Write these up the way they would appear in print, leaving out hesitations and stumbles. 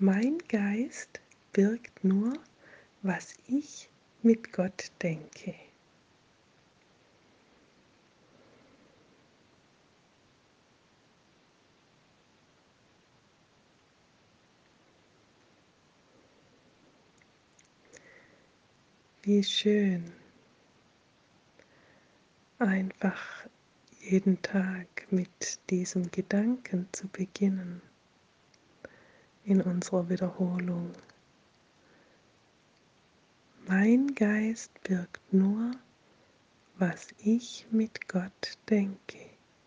Mein Geist birgt nur, was ich mit Gott denke. Wie schön, einfach jeden Tag mit diesem Gedanken zu beginnen in unserer Wiederholung. Mein Geist birgt nur, was ich mit Gott denke.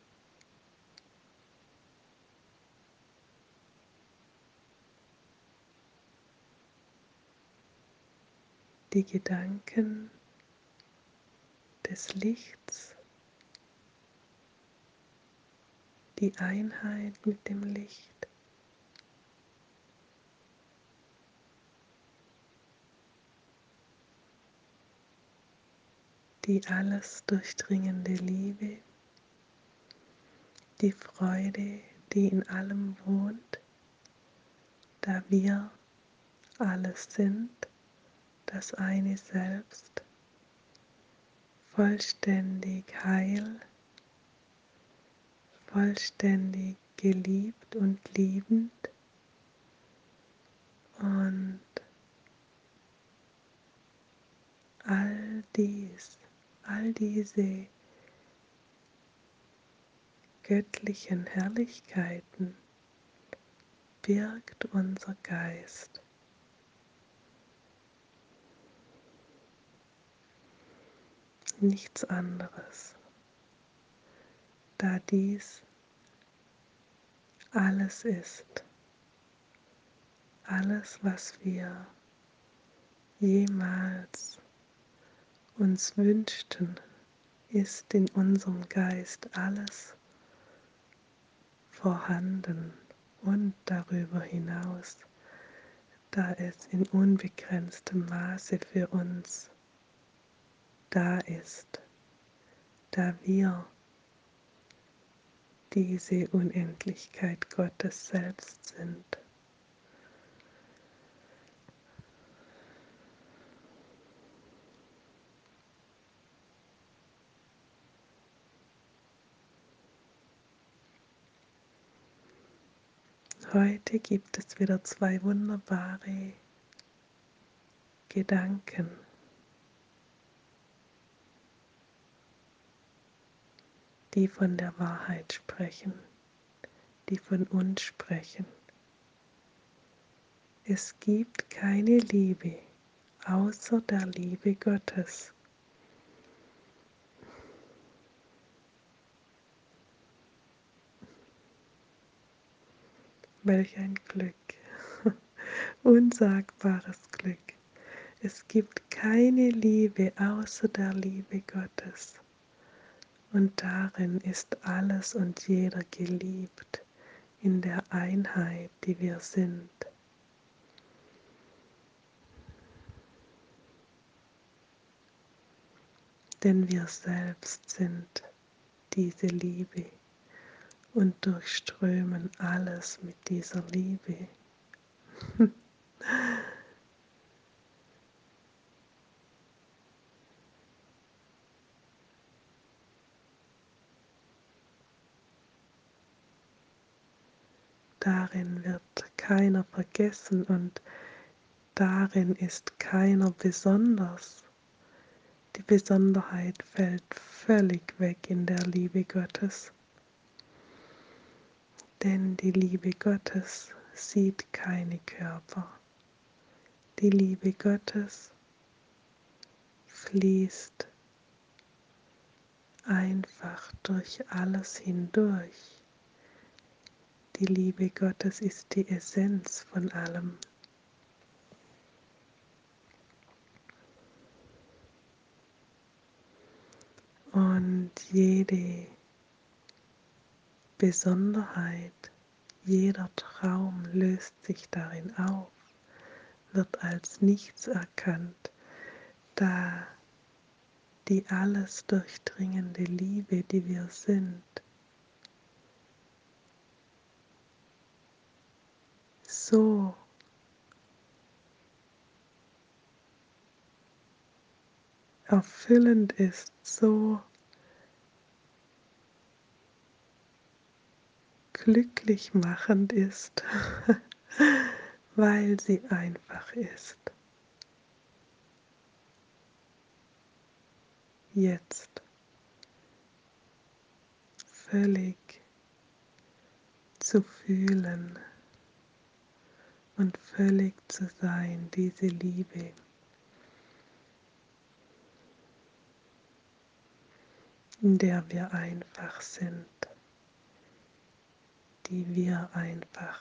Die Gedanken des Lichts, die Einheit mit dem Licht, die alles durchdringende Liebe, die Freude, die in allem wohnt, da wir alles sind, das eine Selbst, vollständig heil, vollständig geliebt und liebend und all diese göttlichen Herrlichkeiten birgt unser Geist. Nichts anderes, da dies alles ist, alles, was wir jemals uns wünschten, ist in unserem Geist alles vorhanden und darüber hinaus, da es in unbegrenztem Maße für uns da ist, da wir diese Unendlichkeit Gottes selbst sind. Heute gibt es wieder zwei wunderbare Gedanken, die von der Wahrheit sprechen, die von uns sprechen. Es gibt keine Liebe außer der Liebe Gottes. Welch ein Glück, unsagbares Glück. Es gibt keine Liebe außer der Liebe Gottes. Und darin ist alles und jeder geliebt, in der Einheit, die wir sind. Denn wir selbst sind diese Liebe und durchströmen alles mit dieser Liebe. Darin wird keiner vergessen und darin ist keiner besonders. Die Besonderheit fällt völlig weg in der Liebe Gottes. Denn die Liebe Gottes sieht keine Körper. Die Liebe Gottes fließt einfach durch alles hindurch. Die Liebe Gottes ist die Essenz von allem. Und jede Besonderheit, jeder Traum löst sich darin auf, wird als nichts erkannt, da die alles durchdringende Liebe, die wir sind, so erfüllend ist, so glücklich machend ist, weil sie einfach ist. Jetzt völlig zu fühlen und völlig zu sein, diese Liebe, in der wir einfach sind, die wir einfach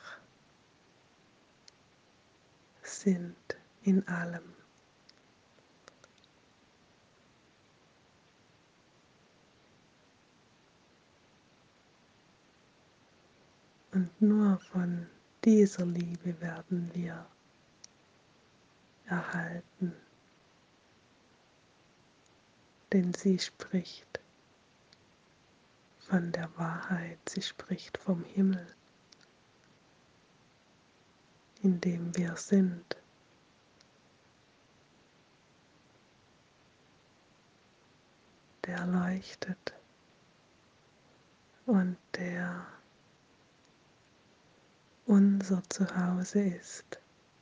sind in allem. Und nur von dieser Liebe werden wir erhalten, denn sie spricht von der Wahrheit, sie spricht vom Himmel, in dem wir sind. Der leuchtet und der unser Zuhause ist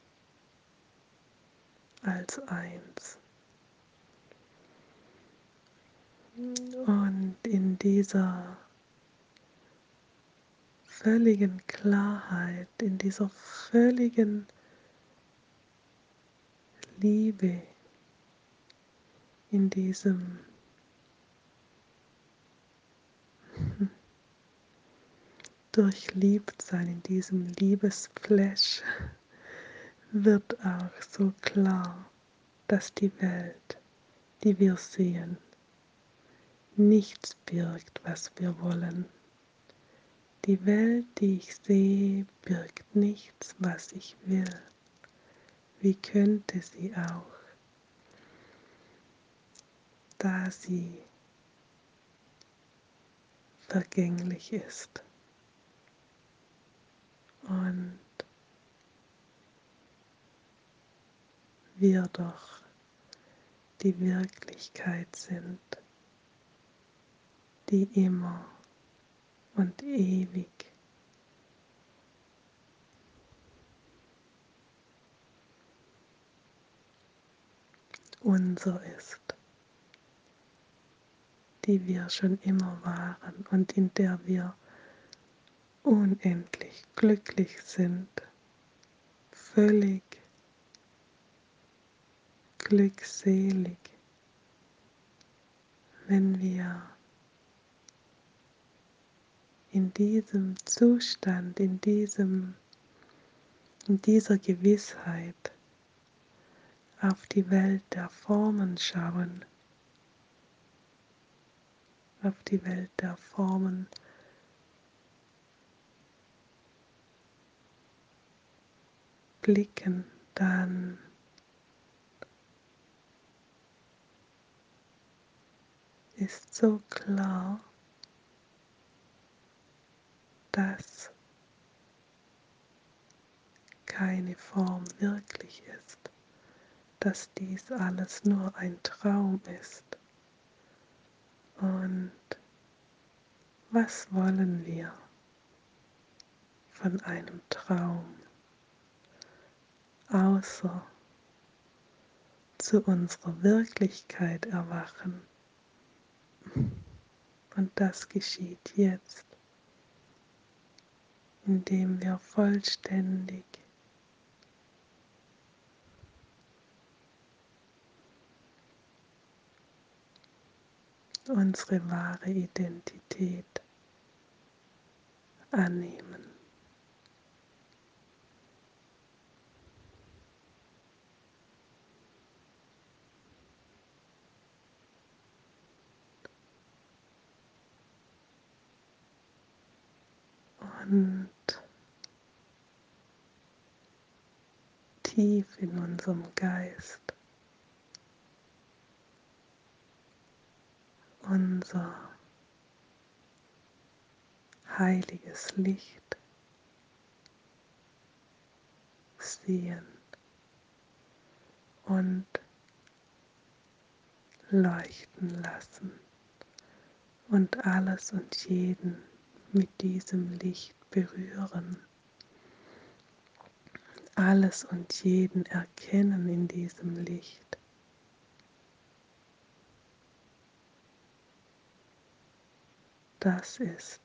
als eins. Und in dieser völligen Klarheit, in dieser völligen Liebe, in diesem Durchliebt-Sein, in diesem Liebesflash wird auch so klar, dass die Welt, die wir sehen, nichts birgt, was wir wollen. Die Welt, die ich sehe, birgt nichts, was ich will. Wie könnte sie auch, da sie vergänglich ist und wir doch die Wirklichkeit sind, die immer und ewig unser ist, die wir schon immer waren und in der wir unendlich glücklich sind, völlig glückselig, wenn wir in diesem Zustand, in dieser Gewissheit auf die Welt der Formen schauen, auf die Welt der Formen blicken, dann ist so klar, dass keine Form wirklich ist, dass dies alles nur ein Traum ist. Und was wollen wir von einem Traum, außer zu unserer Wirklichkeit erwachen? Und das geschieht jetzt, indem wir vollständig unsere wahre Identität annehmen. Und tief in unserem Geist unser heiliges Licht sehen und leuchten lassen und alles und jeden mit diesem Licht berühren, alles und jeden erkennen in diesem Licht. Das ist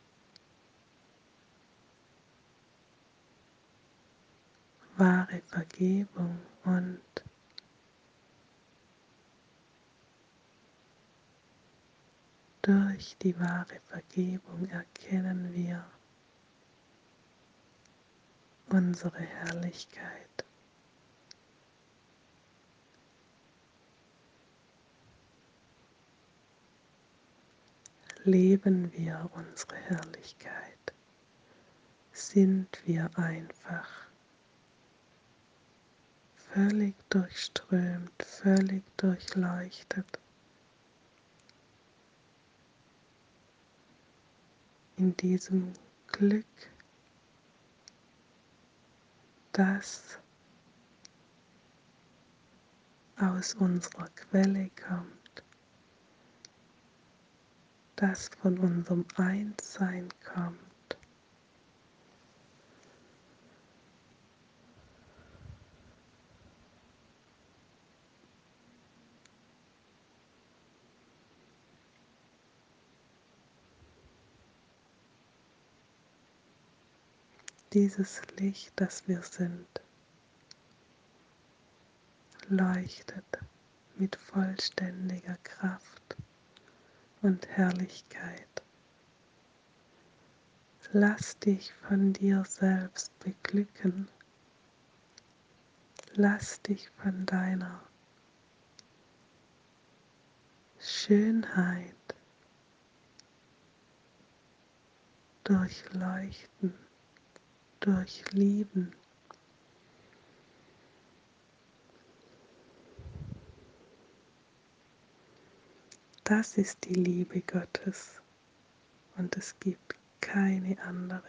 wahre Vergebung und durch die wahre Vergebung erkennen wir unsere Herrlichkeit. Leben wir unsere Herrlichkeit, sind wir einfach völlig durchströmt, völlig durchleuchtet in diesem Glück, das aus unserer Quelle kommt, das von unserem Einssein kommt. Dieses Licht, das wir sind, leuchtet mit vollständiger Kraft und Herrlichkeit. Lass dich von dir selbst beglücken. Lass dich von deiner Schönheit durchleuchten, durchlieben. Das ist die Liebe Gottes und es gibt keine andere.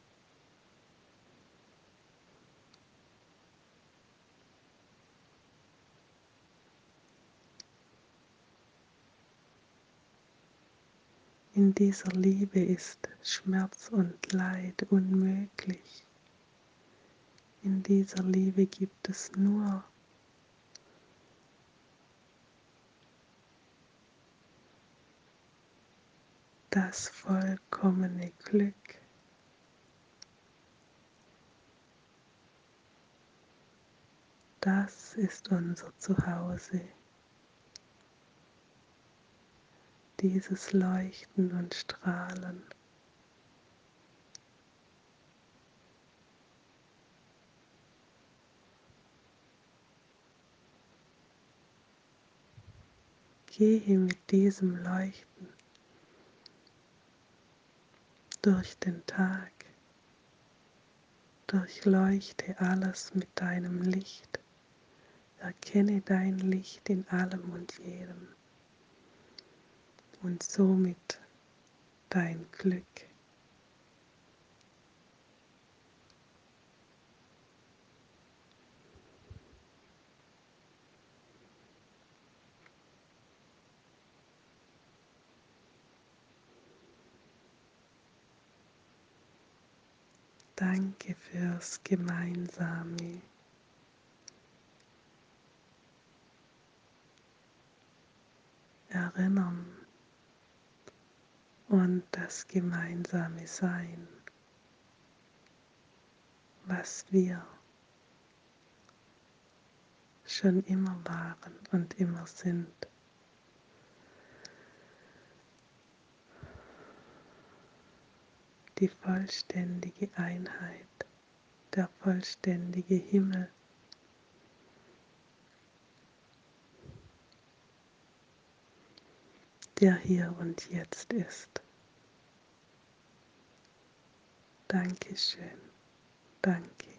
In dieser Liebe ist Schmerz und Leid unmöglich. In dieser Liebe gibt es nur das vollkommene Glück. Das ist unser Zuhause. Dieses Leuchten und Strahlen. Gehe mit diesem Leuchten durch den Tag. Durchleuchte alles mit deinem Licht. Erkenne dein Licht in allem und jedem und somit dein Glück. Danke fürs gemeinsame Erinnern und das gemeinsame Sein, was wir schon immer waren und immer sind. Die vollständige Einheit, der vollständige Himmel, der hier und jetzt ist. Dankeschön, danke.